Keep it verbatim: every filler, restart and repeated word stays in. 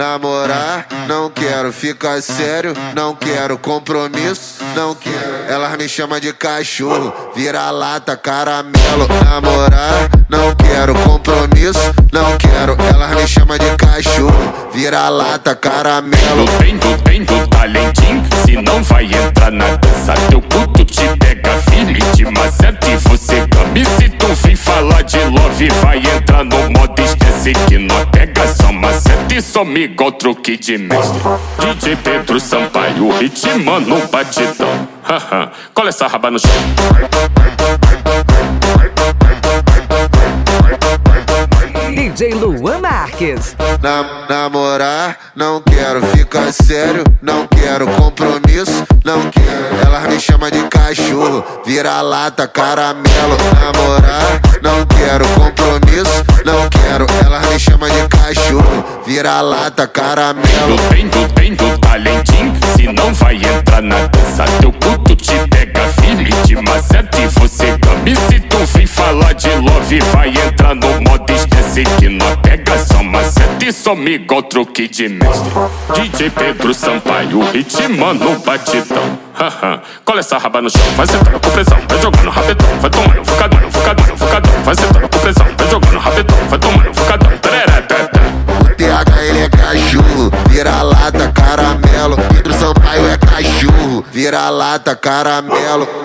namorar, não quero ficar sério, não quero compromisso, não quero. Elas me chamam de cachorro, vira-lata, caramelo. Namorar, não quero compromisso, não quero. Elas me chamam de cachorro, vira-lata, caramelo. Tem do, tem do talentinho, se não vai entrar na dança, teu puto te pega firme, te maceta e você gambe. Se tu vem falar de love, vai entrar no modo esquece que não pega só maceta e some igual truque de mestre. D J Pedro Sampaio, ritmando um batidão. Cola essa raba no chão. D J Luan Marques. Na, namorar, não quero ficar sério, não quero compromisso, não quero. Elas me chamam de cachorro, vira-lata, caramelo. Namorar, não quero compromisso, não quero. Elas me chamam de cachorro, vira-lata, caramelo. Tem do, tem do talentinho, se não vai entrar na dança, teu puto te pega firme, te maceta e você gambe. Se tu vem falar de love, vai entrar no modo esquece que não pega só maceta e some igual truque de mestre. D J Pedro Sampaio, ritmando um batidão. Cola essa raba no chão, vai sentando com pressão, vai jogando rapidão, vai tomando focadão, focadão, focadão, vai sentando com pressão, vai jogando rapidão, vai tomando focadão. O T H ele é cachorro, vira-lata, caramelo. Pedro Sampaio é cachorro, vira-lata, caramelo.